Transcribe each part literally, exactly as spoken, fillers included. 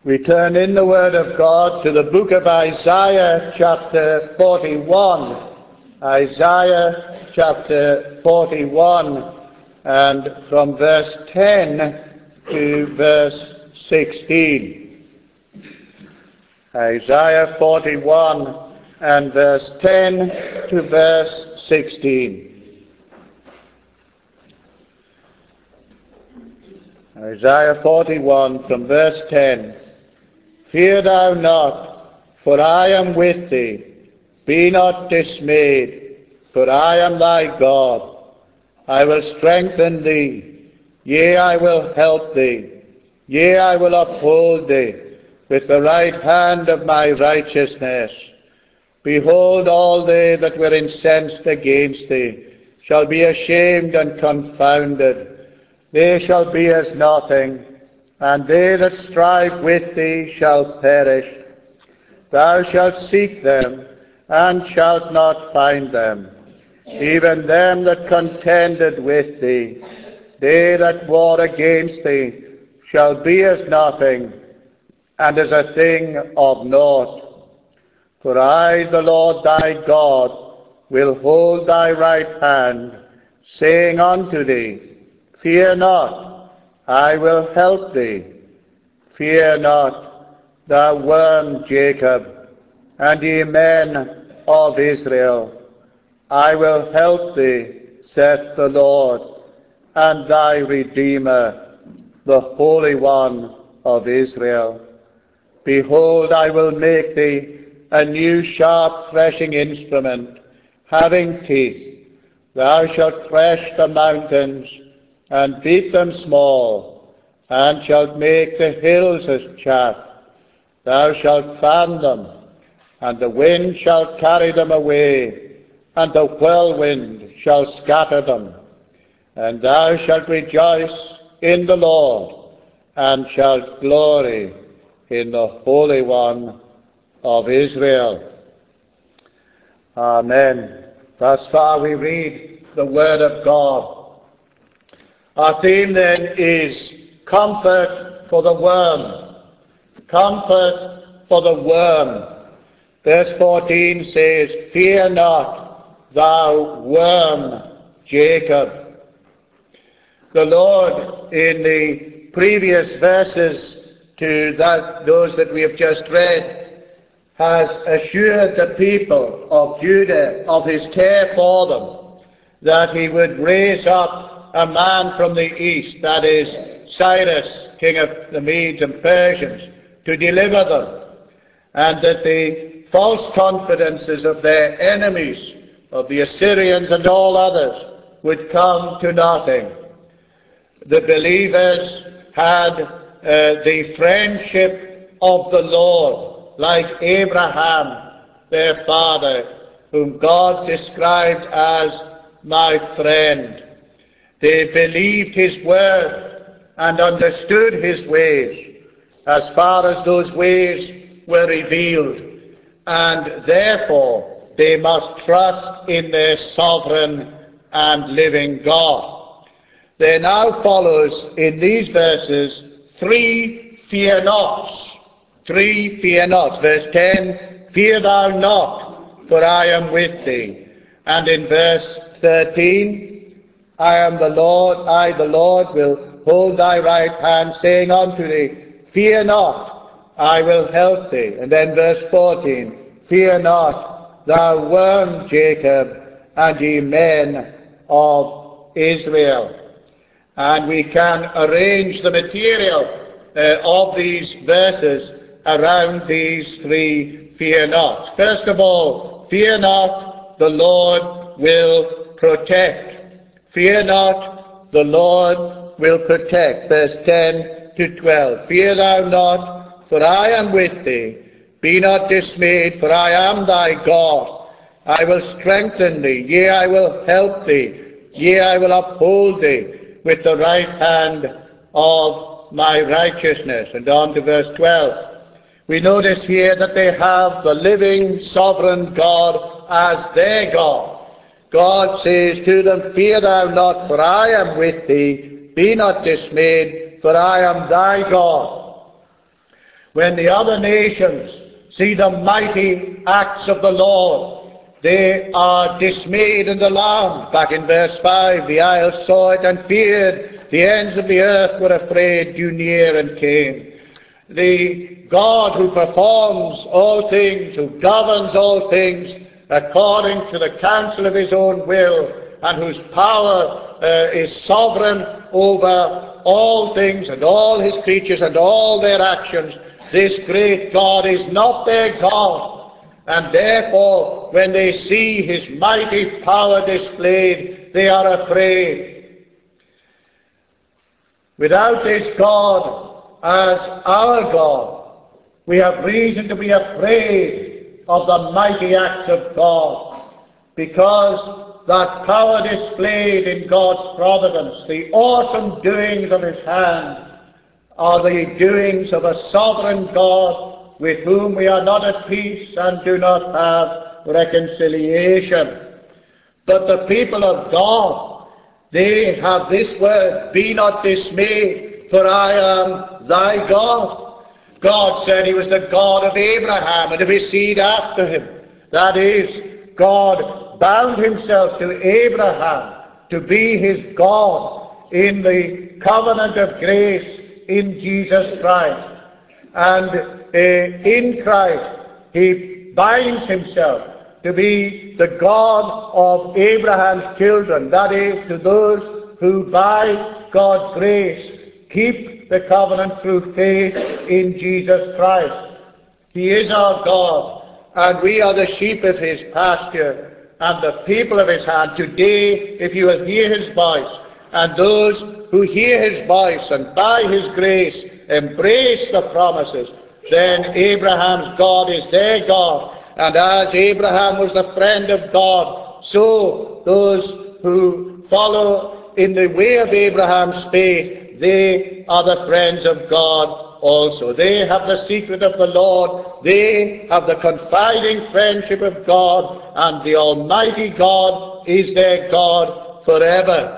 We turn in the Word of God to the book of Isaiah chapter forty-one. Isaiah chapter forty-one, and from verse ten to verse sixteen. Isaiah forty-one and verse ten to verse sixteen. Isaiah forty-one from verse ten. Fear thou not, for I am with thee. Be not dismayed, for I am thy God. I will strengthen thee, yea, I will help thee, yea, I will uphold thee with the right hand of my righteousness. Behold, all they that were incensed against thee shall be ashamed and confounded. They shall be as nothing, and they that strive with thee shall perish. Thou shalt seek them, and shalt not find them, even them that contended with thee. They that war against thee shall be as nothing, and as a thing of naught. For I, the Lord thy God, will hold thy right hand, saying unto thee, Fear not, I will help thee. Fear not, thou worm Jacob, and ye men of Israel. I will help thee, saith the Lord, and thy Redeemer, the Holy One of Israel. Behold, I will make thee a new sharp threshing instrument, having teeth. Thou shalt thresh the mountains, and beat them small, and shalt make the hills as chaff. Thou shalt fan them, and the wind shall carry them away, and the whirlwind shall scatter them. And thou shalt rejoice in the Lord, and shalt glory in the Holy One of Israel. Amen. Thus far we read the Word of God. Our theme then is comfort for the worm. Comfort for the worm. Verse fourteen says, Fear not, thou worm Jacob. The Lord, in the previous verses to that, those that we have just read, has assured the people of Judah of his care for them, that he would raise up a man from the east, that is Cyrus, king of the Medes and Persians, to deliver them, and that the false confidences of their enemies, of the Assyrians and all others, would come to nothing. The believers had uh, the friendship of the Lord, like Abraham, their father, whom God described as my friend. They believed his word and understood his ways, as far as those ways were revealed, and therefore they must trust in their sovereign and living God. There now follows in these verses three fear nots. Three fear nots. Verse ten, Fear thou not, for I am with thee. And in verse thirteen, I am the Lord, I the Lord will hold thy right hand, saying unto thee, Fear not, I will help thee. And then verse fourteen, Fear not, thou worm Jacob, and ye men of Israel. And we can arrange the material uh, of these verses around these three fear nots. First of all, fear not, the Lord will protect. Fear not, the Lord will protect. Verse ten to twelve. Fear thou not, for I am with thee. Be not dismayed, for I am thy God. I will strengthen thee, yea, I will help thee, yea, I will uphold thee with the right hand of my righteousness. And on to verse twelve. We notice here that they have the living, sovereign God as their God. God says to them, Fear thou not, for I am with thee. Be not dismayed, for I am thy God. When the other nations see the mighty acts of the Lord, they are dismayed and alarmed. Back in verse five, the isles saw it and feared. The ends of the earth were afraid, drew near and came. The God who performs all things, who governs all things according to the counsel of his own will, and whose power uh, is sovereign over all things and all his creatures and all their actions, this great God is not their God. And therefore, when they see his mighty power displayed, they are afraid. Without this God as our God, we have reason to be afraid of the mighty acts of God, because that power displayed in God's providence, the awesome doings of his hand, are the doings of a sovereign God with whom we are not at peace and do not have reconciliation. But the people of God, they have this word, be not dismayed, for I am thy God. God said he was the God of Abraham and of his seed after him. That is, God bound himself to Abraham to be his God in the covenant of grace in Jesus Christ. And uh, in Christ he binds himself to be the God of Abraham's children, that is, to those who by God's grace keep the covenant through faith in Jesus Christ. He is our God, and we are the sheep of his pasture and the people of his hand. Today, if you will hear his voice, and those who hear his voice and by his grace embrace the promises, then Abraham's God is their God. And as Abraham was the friend of God, so those who follow in the way of Abraham's faith, they are the friends of God also. They have the secret of the Lord. They have the confiding friendship of God, and the Almighty God is their God forever.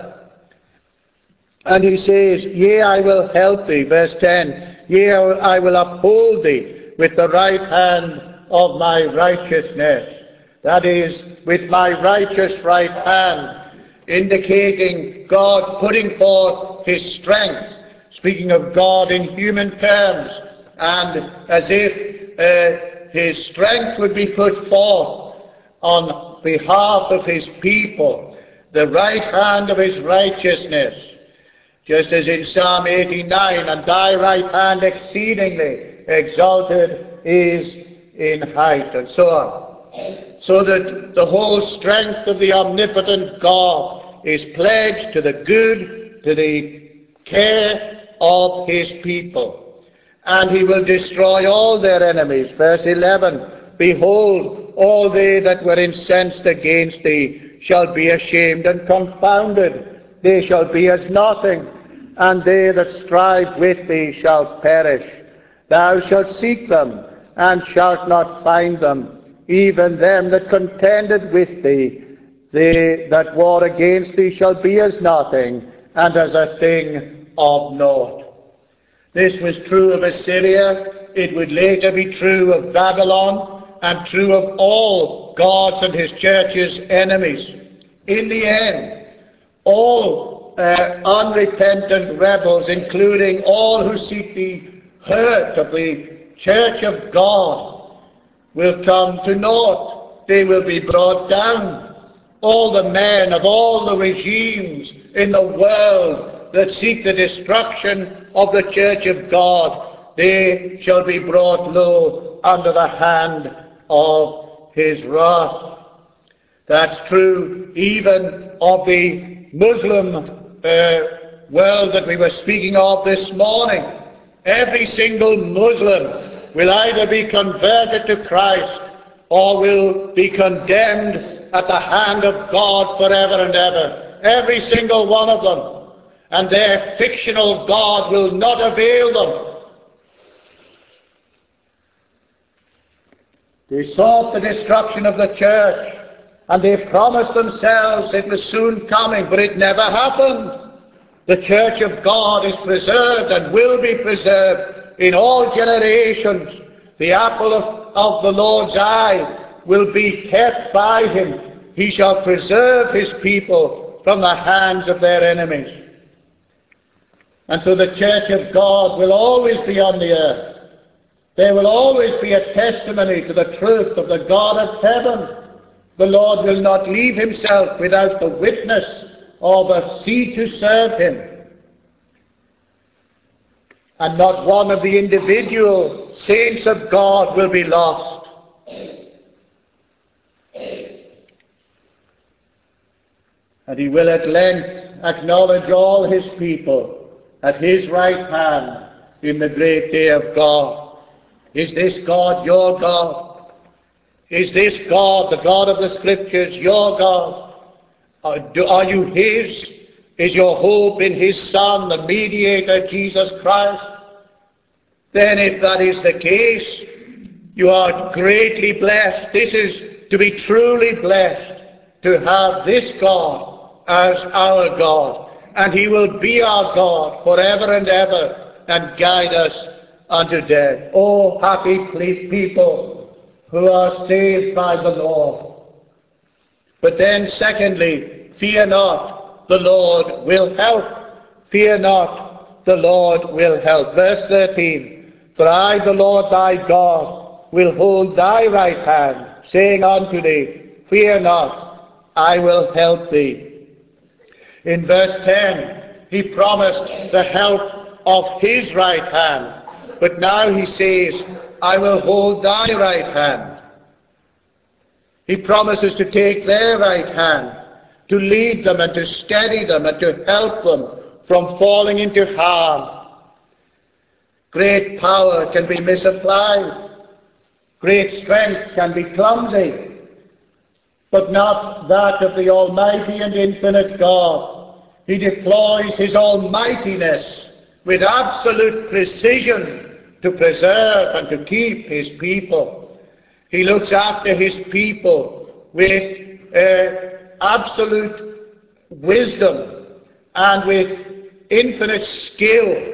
And he says, yea, I will help thee, verse ten, yea, I will uphold thee with the right hand of my righteousness. That is, with my righteous right hand, indicating God putting forth his strength, speaking of God in human terms, and as if uh, his strength would be put forth on behalf of his people, the right hand of his righteousness. Just as in Psalm eighty-nine, and thy right hand exceedingly exalted is in height, and so on. So that the whole strength of the omnipotent God is pledged to the good, to the care of his people. And he will destroy all their enemies. Verse eleven, behold, all they that were incensed against thee shall be ashamed and confounded. They shall be as nothing, and they that strive with thee shall perish. Thou shalt seek them, and shalt not find them, even them that contended with thee. They that war against thee shall be as nothing, and as a thing of naught. This was true of Assyria. It would later be true of Babylon, and true of all God's and his church's enemies. In the end, all Uh, unrepentant rebels, including all who seek the hurt of the church of God, will come to naught. They will be brought down. All the men of all the regimes in the world that seek the destruction of the church of God, they shall be brought low under the hand of his wrath. That's true even of the Muslim Uh, world that we were speaking of this morning. Every single Muslim will either be converted to Christ or will be condemned at the hand of God forever and ever. Every single one of them. And their fictional God will not avail them. They sought the destruction of the church, and they promised themselves it was soon coming, but it never happened. The church of God is preserved and will be preserved in all generations the apple of, of the Lord's eye will be kept by him. He shall preserve his people from the hands of their enemies. And so the church of God will always be on the earth. There will always be a testimony to the truth of the God of heaven. The Lord will not leave himself without the witness of a seed to serve him. And not one of the individual saints of God will be lost. And he will at length acknowledge all his people at his right hand in the great day of God. Is this God your God? Is this God, the God of the Scriptures, your God? Are, do, are you his? Is your hope in his Son, the mediator, Jesus Christ? Then if that is the case, you are greatly blessed. This is to be truly blessed, to have this God as our God. And he will be our God forever and ever and guide us unto death. Oh, happy people who are saved by the Lord. But then secondly, fear not, the Lord will help. Fear not, the Lord will help. Verse thirteen, for I, the Lord thy God, will hold thy right hand, saying unto thee, fear not, I will help thee. In verse ten, he promised the help of his right hand. But now he says, I will hold thy right hand. He promises to take their right hand, to lead them and to steady them and to help them from falling into harm. Great power can be misapplied. Great strength can be clumsy. But not that of the Almighty and infinite God. He deploys his almightiness with absolute precision to preserve and to keep his people. He looks after his people with uh, absolute wisdom and with infinite skill.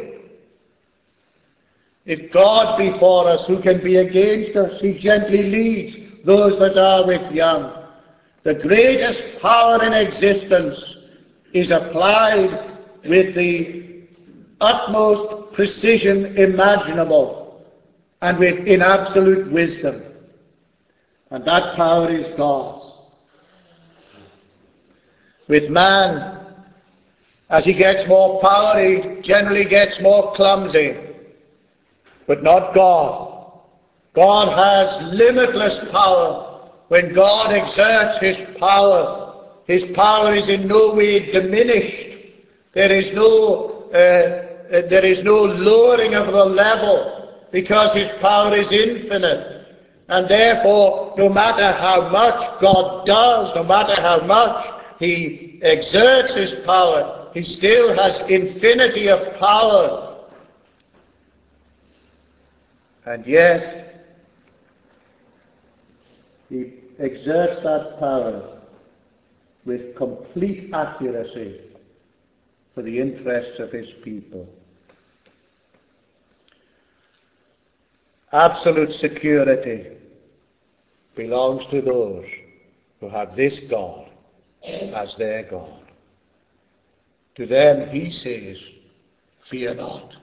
If God be for us, who can be against us? He gently leads those that are with young. The greatest power in existence is applied with the utmost precision imaginable and with in absolute wisdom. And that power is God's. With man, as he gets more power, he generally gets more clumsy. But not God. God has limitless power. When God exerts his power, his power is in no way diminished. There is no uh, there is no lowering of the level, because his power is infinite. And therefore, no matter how much God does, no matter how much he exerts his power, he still has infinity of power. And yet, he exerts that power with complete accuracy for the interests of his people. Absolute security belongs to those who have this God as their God. To them he says, fear not.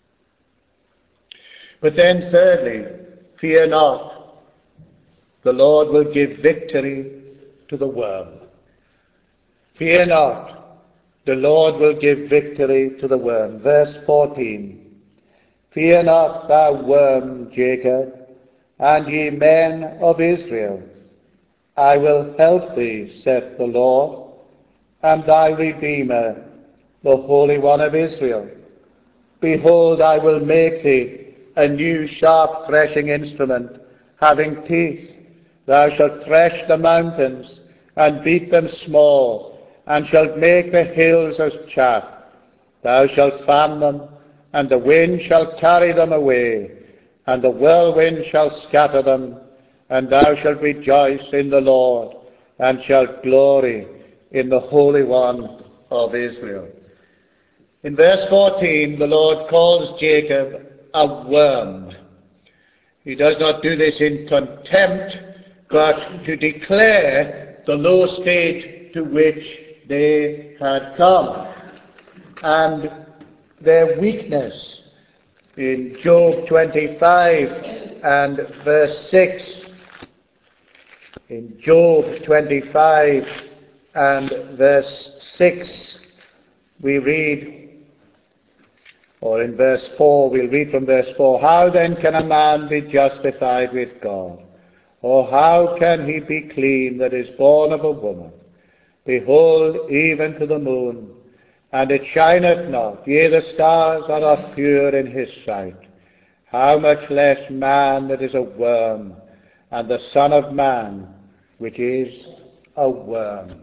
But then thirdly, fear not. The Lord will give victory to the worm. Fear not. The Lord will give victory to the worm. Verse fourteen. Fear not, thou worm, Jacob, and ye men of Israel. I will help thee, saith the Lord, and thy Redeemer, the Holy One of Israel. Behold, I will make thee a new sharp threshing instrument, having teeth. Thou shalt thresh the mountains, and beat them small, and shalt make the hills as chaff. Thou shalt fan them, and the wind shall carry them away, and the whirlwind shall scatter them, and thou shalt rejoice in the Lord, and shalt glory in the Holy One of Israel. In verse fourteen, the Lord calls Jacob a worm. He does not do this in contempt, but to declare the low state to which they had come, and their weakness. In Job twenty-five and verse six, in Job twenty-five and verse six, we read, or in verse four, we'll read from verse four, "How then can a man be justified with God? Or how can he be clean that is born of a woman? Behold, even to the moon, and it shineth not, yea, the stars are not pure in his sight. How much less man that is a worm, and the Son of Man, which is a worm."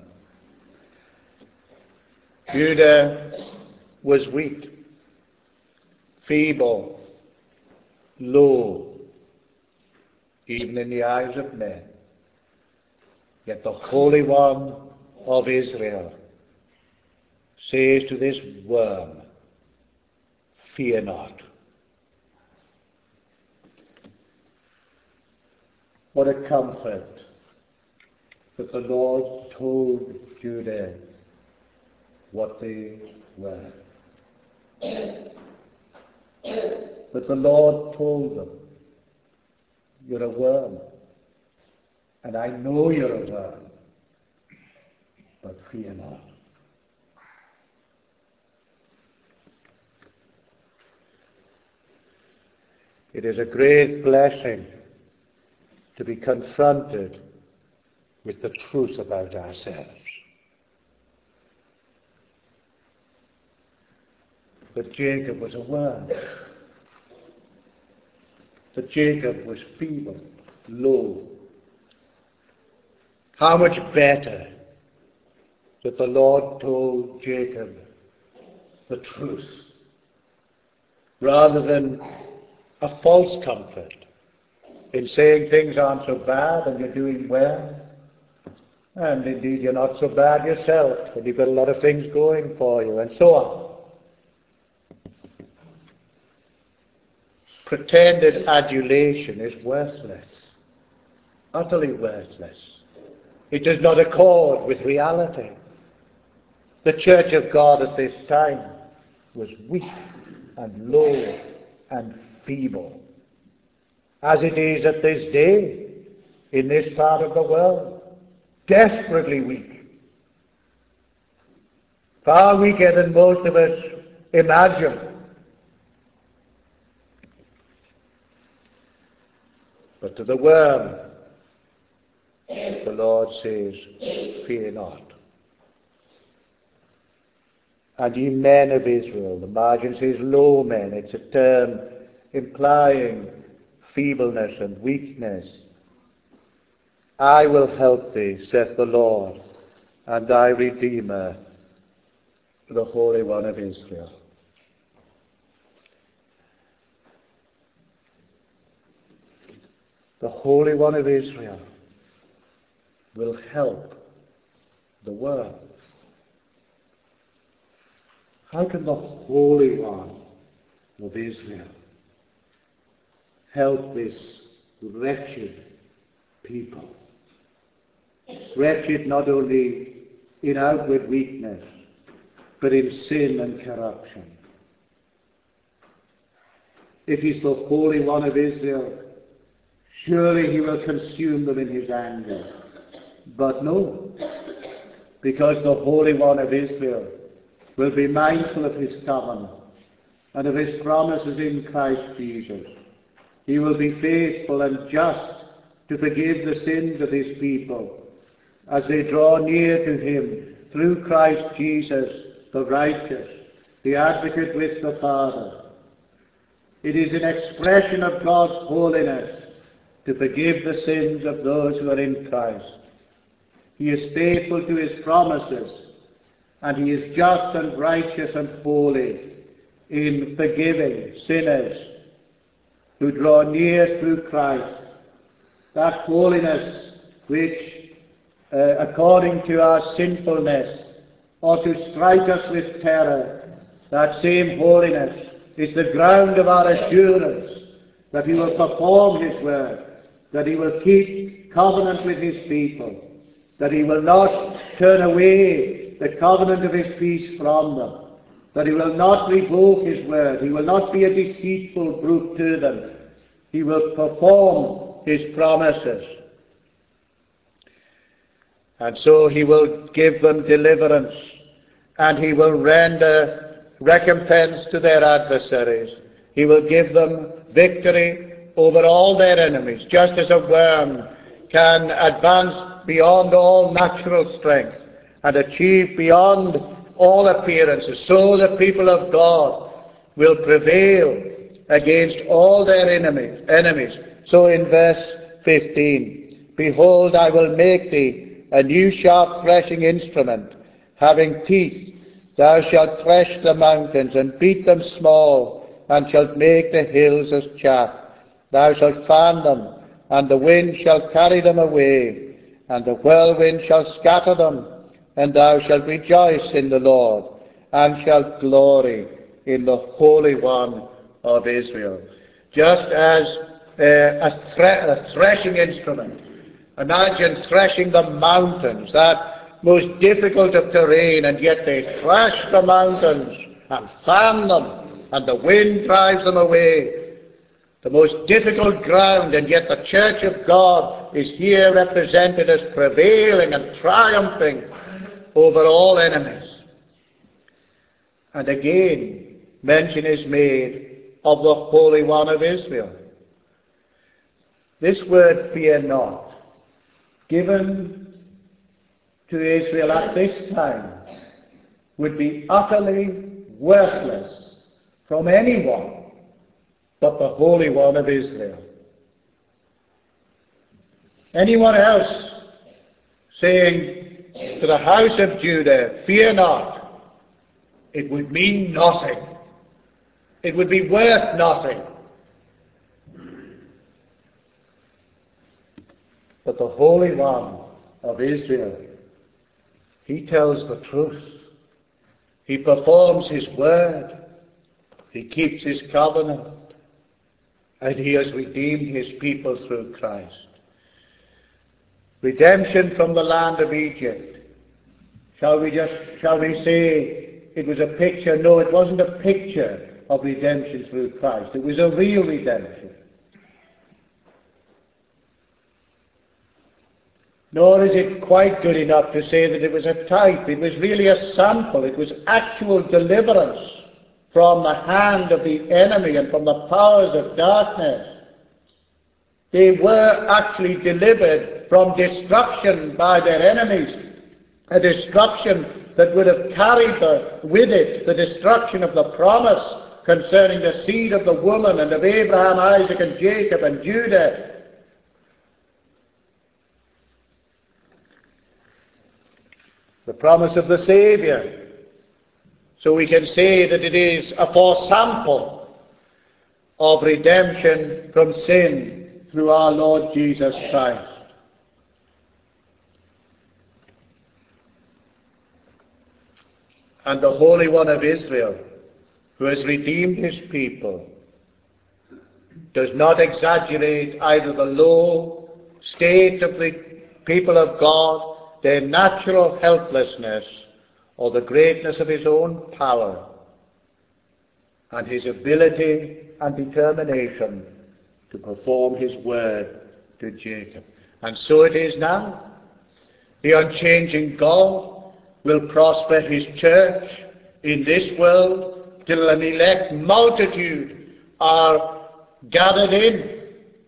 Judah was weak, feeble, low, even in the eyes of men. Yet the Holy One of Israel says to this worm, "Fear not." What a comfort that the Lord told Judah what they were. That the Lord told them, "You're a worm, and I know you're a worm, but fear not." It is a great blessing to be confronted with the truth about ourselves. That Jacob was a worm. That Jacob was feeble, low. How much better that the Lord told Jacob the truth, rather than a false comfort in saying things aren't so bad and you're doing well. And indeed you're not so bad yourself, and you've got a lot of things going for you, and so on. Pretended adulation is worthless, utterly worthless. It does not accord with reality. The church of God at this time was weak and low and feeble, as it is at this day in this part of the world, desperately weak, far weaker than most of us imagine. But to the worm, the Lord says, "Fear not." And ye men of Israel, the margin says low men. It's a term implying feebleness and weakness. "I will help thee, saith the Lord, and thy Redeemer, the Holy One of Israel." The Holy One of Israel will help the worm. How can the Holy One of Israel help this wretched people? Wretched not only in outward weakness, but in sin and corruption. If he's the Holy One of Israel, surely he will consume them in his anger. But no, because the Holy One of Israel will be mindful of his covenant and of his promises in Christ Jesus. He will be faithful and just to forgive the sins of his people as they draw near to him through Christ Jesus, the righteous, the advocate with the Father. It is an expression of God's holiness to forgive the sins of those who are in Christ. He is faithful to his promises, and he is just and righteous and holy in forgiving sinners who draw near through Christ. That holiness which, uh, according to our sinfulness, ought to strike us with terror, that same holiness It's the ground of our assurance that he will perform his word, that he will keep covenant with his people, that he will not turn away the covenant of his peace from them, that he will not revoke his word, he will not be a deceitful brute to them. He will perform his promises. And so he will give them deliverance, and he will render recompense to their adversaries. He will give them victory over all their enemies, just as a worm can advance beyond all natural strength and achieve beyond all appearances. So the people of God will prevail against all their enemies. enemies. So in verse fifteen, behold, I will make thee a new sharp threshing instrument, having teeth. Thou shalt thresh the mountains, and beat them small, and shalt make the hills as chaff. Thou shalt fan them, and the wind shall carry them away, and the whirlwind shall scatter them. And thou shalt rejoice in the Lord, and shalt glory in the Holy One of Israel. Just as uh, a, thre- a threshing instrument. Imagine threshing the mountains, that most difficult of terrain, and yet they thrash the mountains and fan them, and the wind drives them away. The most difficult ground, and yet the church of God is here represented as prevailing and triumphing over all enemies. And again, mention is made of the Holy One of Israel. This word, fear not, given to Israel at this time, would be utterly worthless from anyone but the Holy One of Israel. Anyone else saying to the house of Judah, fear not, it would mean nothing. It would be worth nothing. But the Holy One of Israel, he tells the truth. He performs his word. He keeps his covenant. And he has redeemed his people through Christ. Redemption from the land of Egypt. Shall we just, shall we say it was a picture? No, it wasn't a picture of redemption through Christ. It was a real redemption. Nor is it quite good enough to say that it was a type. It was really a sample. It was actual deliverance from the hand of the enemy and from the powers of darkness. They were actually delivered from destruction by their enemies, a destruction that would have carried the, with it the destruction of the promise concerning the seed of the woman and of Abraham, Isaac, and Jacob, and Judah. The promise of the Savior. So we can say that it is a foresample of redemption from sin through our Lord Jesus Christ. And the Holy One of Israel, who has redeemed his people, does not exaggerate either the low state of the people of God, their natural helplessness, or the greatness of his own power and his ability and determination to perform his word to Jacob. And so it is now. The unchanging God will prosper his church in this world till an elect multitude are gathered in.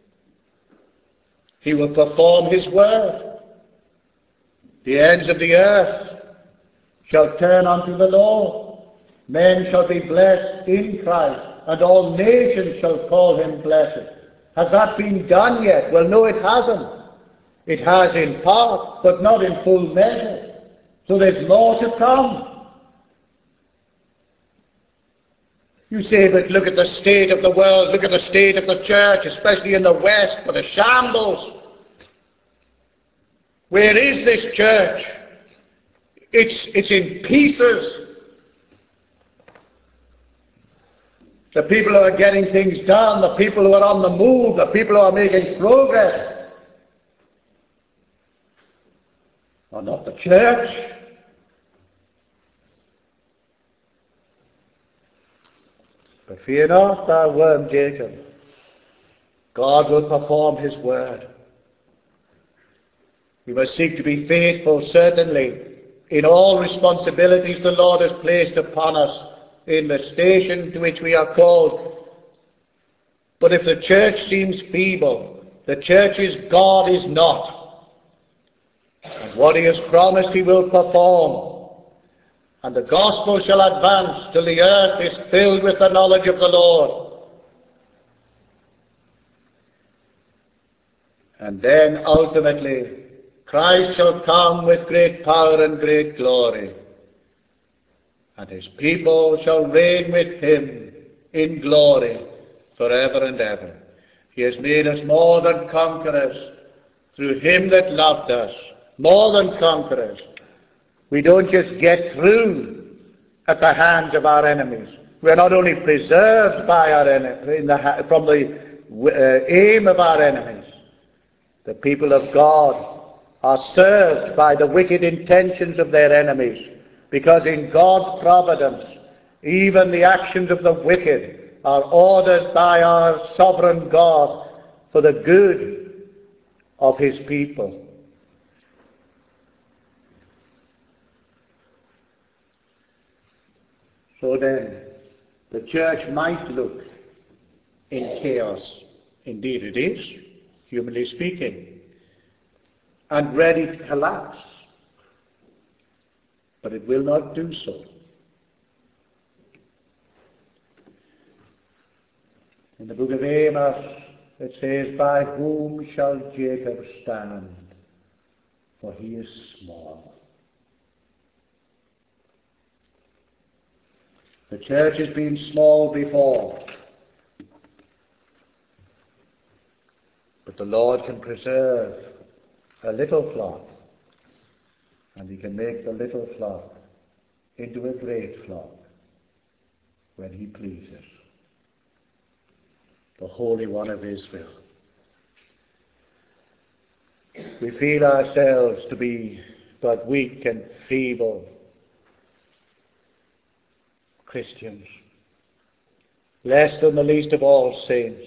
He will perform his word. The ends of the earth shall turn unto the Lord. Men shall be blessed in Christ, and all nations shall call him blessed. Has that been done yet? Well, no, it hasn't. It has in part, but not in full measure. So there's more to come. You say, but look at the state of the world, look at the state of the church, especially in the West, what a shambles. Where is this church? It's, it's in pieces. The people who are getting things done, the people who are on the move, the people who are making progress, are not the church. But fear not, thou worm Jacob. God will perform his word. We must seek to be faithful, certainly, in all responsibilities the Lord has placed upon us in the station to which we are called. But if the church seems feeble, the church's God is not. And what he has promised he will perform. And the gospel shall advance till the earth is filled with the knowledge of the Lord. And then ultimately, Christ shall come with great power and great glory, and his people shall reign with him in glory forever and ever. He has made us more than conquerors through him that loved us, more than conquerors. We don't just get through at the hands of our enemies. We are not only preserved by our en- in the, from the uh, aim of our enemies. The people of God are served by the wicked intentions of their enemies, because in God's providence, even the actions of the wicked are ordered by our sovereign God for the good of his people. So then, the church might look in chaos. Indeed it is, humanly speaking, and ready to collapse. But it will not do so. In the book of Amos, it says, by whom shall Jacob stand? For he is small. The church has been small before, but the Lord can preserve a little flock, and he can make the little flock into a great flock when he pleases. The Holy One of Israel. We feel ourselves to be but weak and feeble Christians, less than the least of all saints.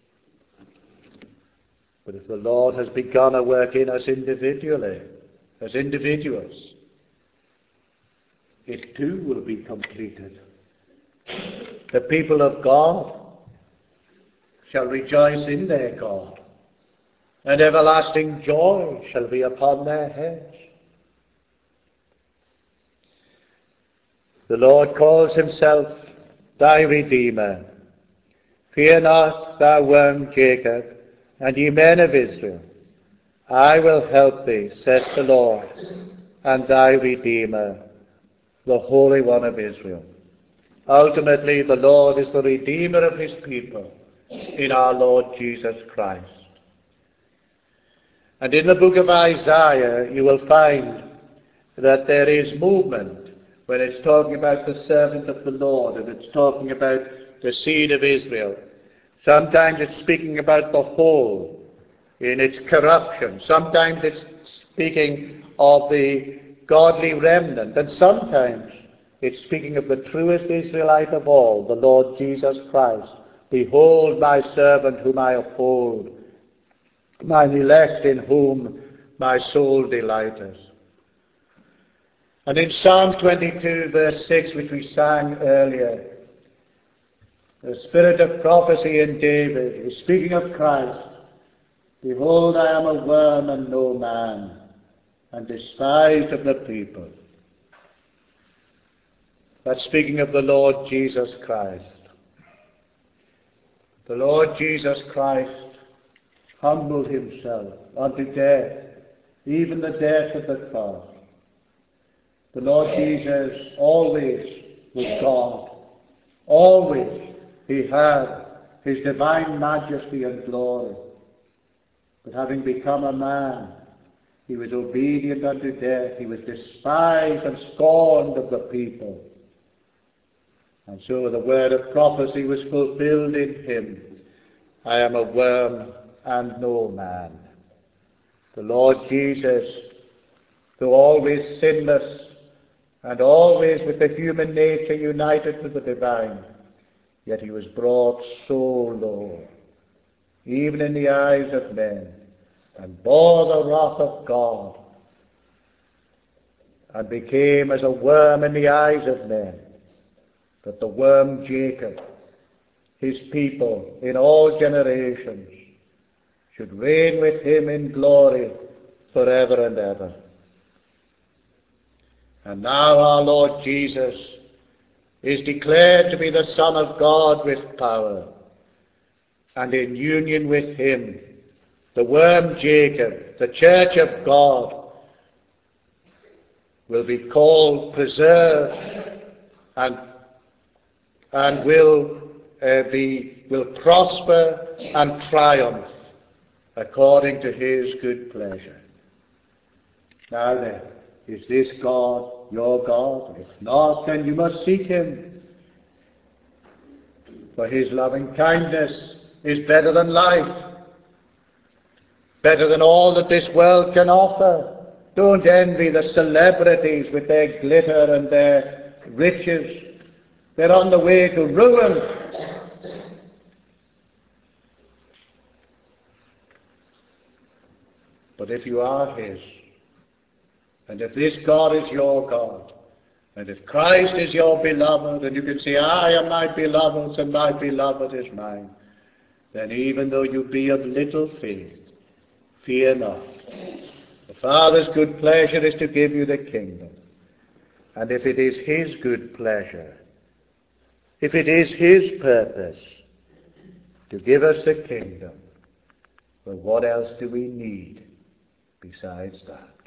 But if the Lord has begun a work in us individually, as individuals, it too will be completed. The people of God shall rejoice in their God, and everlasting joy shall be upon their heads. The Lord calls himself thy Redeemer. Fear not, thou worm Jacob, and ye men of Israel. I will help thee, saith the Lord, and thy Redeemer, the Holy One of Israel. Ultimately, the Lord is the Redeemer of his people in our Lord Jesus Christ. And in the book of Isaiah, you will find that there is movement when it's talking about the servant of the Lord, and it's talking about the seed of Israel. Sometimes it's speaking about the whole in its corruption. Sometimes it's speaking of the godly remnant. And sometimes it's speaking of the truest Israelite of all, the Lord Jesus Christ. Behold my servant whom I uphold, mine elect in whom my soul delighteth. And in Psalm twenty-two, verse six, which we sang earlier, the spirit of prophecy in David is speaking of Christ. Behold, I am a worm and no man, and despised of the people. That's speaking of the Lord Jesus Christ. The Lord Jesus Christ humbled himself unto death, even the death of the cross. The Lord Jesus always was God. Always he had his divine majesty and glory. But having become a man, he was obedient unto death. He was despised and scorned of the people. And so the word of prophecy was fulfilled in him. I am a worm and no man. The Lord Jesus, though always sinless and always with the human nature united to the divine, yet he was brought so low, even in the eyes of men, and bore the wrath of God, and became as a worm in the eyes of men, that the worm Jacob, his people in all generations, should reign with him in glory forever and ever. And now our Lord Jesus is declared to be the Son of God with power, and in union with him, the worm Jacob, the church of God, will be called, preserved, and, and will uh, be will prosper and triumph according to his good pleasure. Now then, is this God your God? If not, then you must seek him. For his loving kindness is better than life, better than all that this world can offer. Don't envy the celebrities with their glitter and their riches. They're on the way to ruin. But if you are his, and if this God is your God, and if Christ is your beloved, and you can say, I am my beloved's, and my beloved is mine, then even though you be of little faith, fear not. The Father's good pleasure is to give you the kingdom. And if it is his good pleasure, if it is his purpose to give us the kingdom, well, what else do we need besides that?